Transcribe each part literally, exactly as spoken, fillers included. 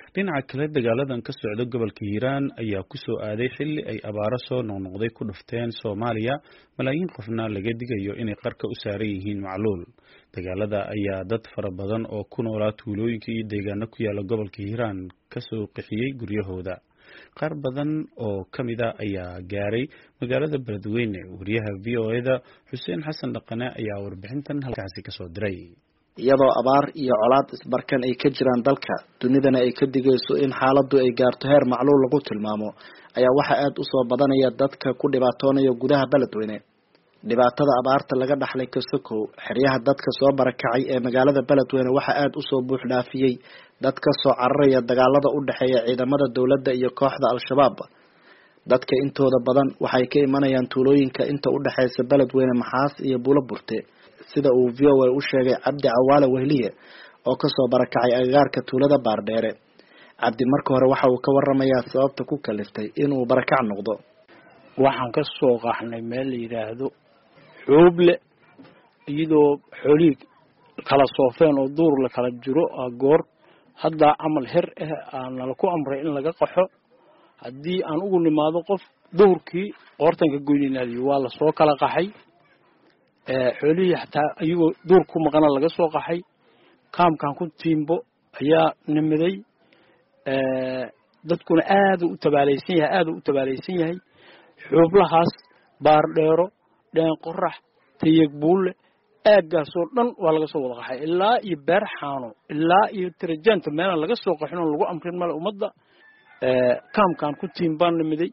dhinaca kale dagaaladan ka socda gobolka Hiiraan ayaa ku soo aaday xilli ay abaaro soo noqnoqday ku dhufteen Soomaaliya malaayiin qofna laga digayo inay qarka u saaran yihiin macluul. Dagaalada ayaa dad fara badan oo ku noolaa tuulooyinka iyo deegaano ku yaala gobolka Hiiraan ka soo qixiyay guryahooda. qaar badan oo kamid ah ayaa gaaray magaalada Beledweyne. Wariyaha V O A da Xuseen Xasan Dhaqane ayaa warbixintan halkaasi ka soo diray. iyadoo abaar iyo colaad isbarkan ay ka jiraan dalka dunidana ay ka digayso in xaaladdu ay gaarto heer macluul lagu tilmaamo ayaa waxa aad u soo badanaya dadka ku dhibaatoonaya gudaha Beledweyne. dhibaatada abaarta laga dhaxlay ka sokow xeryaha dadka soo barakacay ee magaalada Beledweyne waxa aad u soo buux dhaafiyay dadka soo cararaya dagaalada u dhaxeeya ciidamada dawladda iyo kooxda Al-Shabaab. dadka intooda badan waxay ka imanayaan tuulooyinka inta u dhaxaysa Beledweyne Maxaas iyo Buulo Burte, sida uu V O A u sheegay Cabdi Cawaale Wehliye oo ka soo barakacay agagaarka tuulada Baardheere. Cabdi marka hore waxa uu ka waramayaa sababta ku kaliftay inuu barakac noqdo. waxaan ka soo qaxnay meel la yiraahdo Xuuble iyadoo xooliig kala soofeen oo duur la kala jiro goor hadda amal her ah aan la ku amray in laga qaxo haddii aan ugu nimaado qof duurkii qoortanka goyninayo waa la soo kala qaxay ee xoolihi xataa ayagoo duur ku maqana laga soo qaxay kaamkan ku tiimbo ayaa nimiday ee dadkuna aad u tabaalaysan yahay aad u tabaalaysan yahay Xuublahaas Baardheero dhan qorax tiyag buule aagaas oo dhan waa laga soo wada qaxay ilaa iyo beer xaano ilaa iyo tirajanta meel laga soo qaxino lagu amrin mal umada ee kaamkan ku tiimbaan nimiday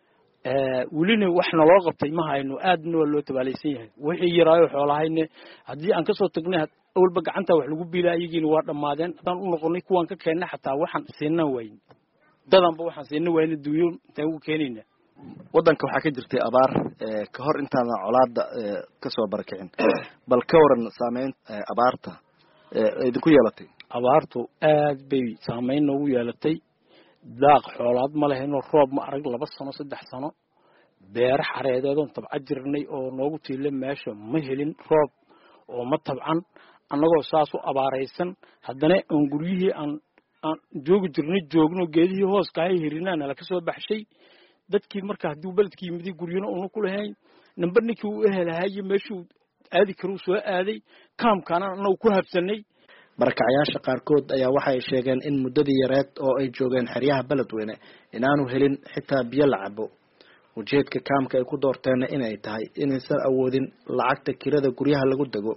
ee wulina waxna loo qabtay ma hayno aadna waa loo tabaalaysan yahay wixii yaraayo xoolahayne haddii aan ka soo tagnay awalba gacanta wax lagu biilaayigiin waa dhamaadeen hadaan u noqonay kuwan ka keenay xataa waxaan siinna wayn dadanba waxaan siinna wayn duuyo inta ugu keenayna. wadanka waxa ka jirtay abaar ee ka hor intaan colaada ka soo barakicin bal ka waran saameyn abaarta ee idinku yeelatay. abaartu aad bay saameyn ugu yeelatay daaq xoolaad ma lahayn roob ma arag laba sano saddex sano beer xareedeedo tabca jirnay oo noogu tiilay meesha ma helin roob oo ma tabcan annagoo saas u abaaraysan haddana aan guryihii aan aan joogi jirnay joogno geedihii hoos ka hay hirinaana la ka soo baxshay dadkii marka haduu beledkii yimid guriyana uu ku lahayn nambarkii uu helahay meeshuu aadi karo soo aaday kaamkana annagu ku habsanay. barakacayaasha qaarkood ayaa waxay sheegeen in muddadii yareed oo ay joogeen xeryaha Beledweyne inaanu helin xitaa biyo la cabo. ujeedka kaamka ay ku doorteen inay tahay inaysan awoodin lacagta kirada guryaha lagu dago.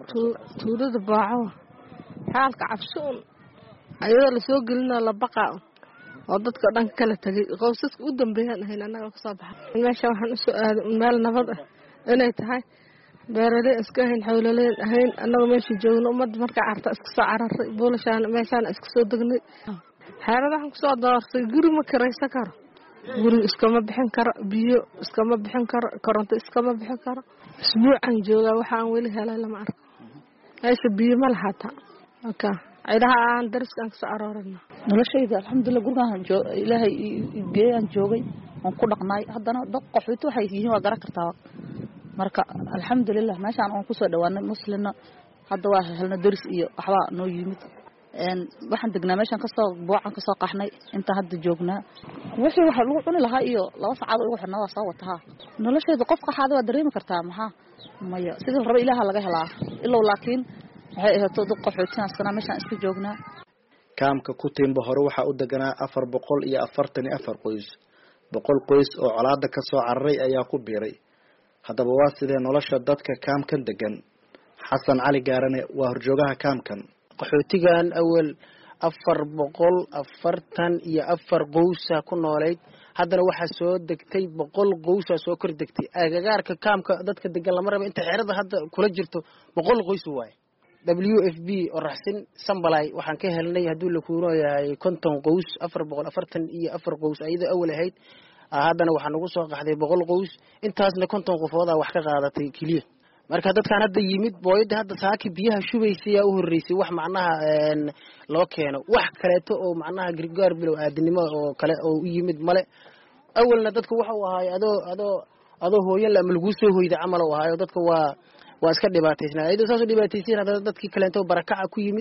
tuulada baaco xaalka cabsoon ayada la soo gelina la baqaa oo dadka dhan kala tagay qoysaska u dambeeyaan ahayn anaga ka soo baxay meesha waxaan u soo aaday meel nabad ah inay tahay beeraley iska ahayn xoolaleen ahayn anaga meesha joogno umad marka carta iska soo cararay boolashaan meeshaan iska soo degnay xaalada waxaan ku soo doorsay guri ma kiraysan karo guri iskama bixin karo biyo iskama bixin karo koronto iskama bixin karo isbuucan jooga waxaan weli helay lama arko meesha biyo ma lahata aka aydaha aan dariskan ka soo aroorana noloshayda alxamdulillah gurgaan joog ilaahay geeyaan joogay aan ku dhaqnay haddana dad qaxooto waxay yihiin waa garan kartaa marka alxamdulillah meeshaan aan ku soo dhawaanay muslimna hadda waa helna daris iyo waxba noo yimid een waxaan degnaa meeshaan ka soo boocan ka soo qaxnay inta hadda joognaa wixii waxa lagu cuni lahaa iyo laba saacad ugu xirnaa waa soo wataha noloshayda qofka xaada waa dareemi kartaa maxaa maya sidii raba ilaaha laga helaa ilaa laakiin waxay ahayd dad qaxootiyan sana meeshaan iska joognaa. kaamka ku tiimba hore waxa u deganaa afar boqol iyo afartan iyo afar qoys. boqol qoys oo colaada ka soo cararay ayaa ku biiray. haddaba waa sidee nolosha dadka kaamkan degan. Xasan Cali Gaarane waa horjoogaha kaamkan. qaxootigan awal afar boqol afartan iyo afar qoys ku noolayd haddana waxa soo degtay boqol qoys soo kor degtay agagaarka kaamka dadka degan lama rabo inta xeerada hadda kula jirto boqol qoys waay. W F B oo raxsin sambalay waxaan ka helnay haduu la kuuro yahay konton qoys afar boqol afartan iyo afar qoys ayada awal ahayd haddana waxaan ugu soo qaxday boqol qoys intaasna konton qofood wax ka qaadatay kaliya. marka dadkan hadda yimid booyada hadda saaki biyaha shubaysay u horeysay wax macnaha een loo keeno wax kaleeto oo macnaha gargaar bilow aadnimo oo kale oo u yimid male. awalna dadku waxa uu ahaay adoo adoo adoo hooyo la malgu soo hooyda amal oo ahaay dadku waa waa iska dhibaataysnaa ayadoo saas u dhibaataysnaa dadkii kaleeto barakaca ku yimid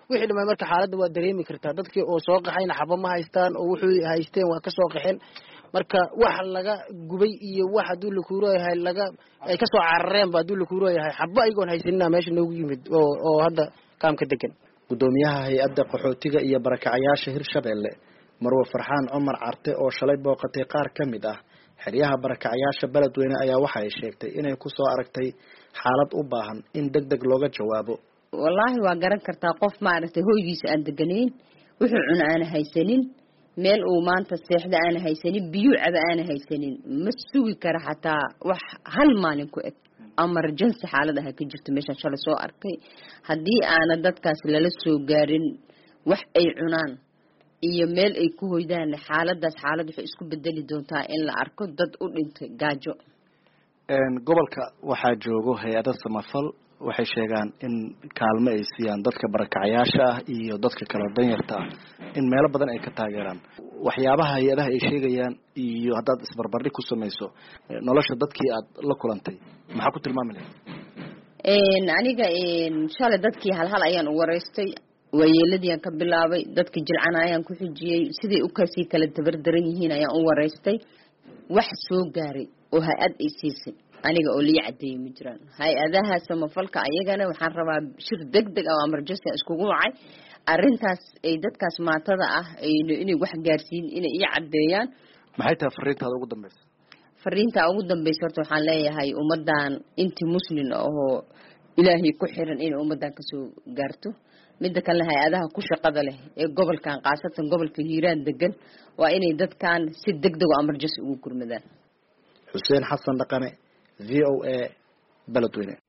wixii dhamay marka xaaladda waa dareemi kartaa dadkii oo soo qaxayna xaba ma haystaan oo wuxuu haysteen waa ka soo qaxeen marka wax laga gubay iyo wax haduu la kuuro yahay laga ay ka soo carareen ba haduu la kuuro yahay xaba ayagoon haysanina meesha noogu yimid oo oo hadda kaamka degan gudoomiyaha hay'adda qaxootiga iyo barakacayaasha Hirshabeelle Marwo Farxaan Cumar Carte oo shalay booqatay qaar ka mid ah xeryaha barakacayaasha Beledweyne ayaa waxa ay sheegtay inay ku soo aragtay xaalad u baahan in degdeg looga jawaabo wallahi waa garan kartaa qof ma aragtay hooygiisa aan deganeyn wuxuu cuna aan haysanin meel uu maanta seexda aan haysanin biyo caba aan haysanin ma sugi kara xataa wax hal maalin ku eg emergency xaaladaha ka jirto meesha shalay soo arkay hadii aana dadkaas lala soo gaarin wax ay cunaan iyo meel ay ku hoydaan xaaladaas xaalad waxay isku bedeli doontaa in la arko dad u dhintay gaajo een gobolka waxa joogo hay'ado samafal waxay sheegaan in kaalmo ay siiyaan dadka barakacayaasha ah iyo dadka kala danyarta ah in meelo badan ay ka taageeraan waxyaabaha hay'adaha ay sheegayaan iyo hadaad isbarbardhig ku sameeyso nolosha dadkii aad la kulantay maxaa ku tilmaami lahayd een aniga een shalay dadkii hal hal ayaan u wareystay wayeeladii aan ka bilaabay dadkii jilcan ayaan ku xijiyay sidii u kasii kala tabardaran yihiin ayaan u wareystay wax soo gaaray oo hay'ad ay siisay aniga oo lii cadeeyay ma jiraan hay'adaha samafalka ayagana waxaan rabaa shir degdeg ah oo emergency iskugu wacay arintaas ay dadkaas maatada ah inay wax gaarsiin inay ii cadeeyaan maxay tahay fariintaada ugu dambaysa fariinta ugu dambaysa horta waxaan leeyahay ummadan intii muslim oo ilaahay ku xiran in ummadan ka soo gaarto midda kale hay'adaha ku shaqada leh ee gobolkan qaasatan gobolka Hiiraan degan waa inay dadkan si degdeg ah emergency ugu gurmadaan Xuseen Xasan Dhaqane V O A Beledweyne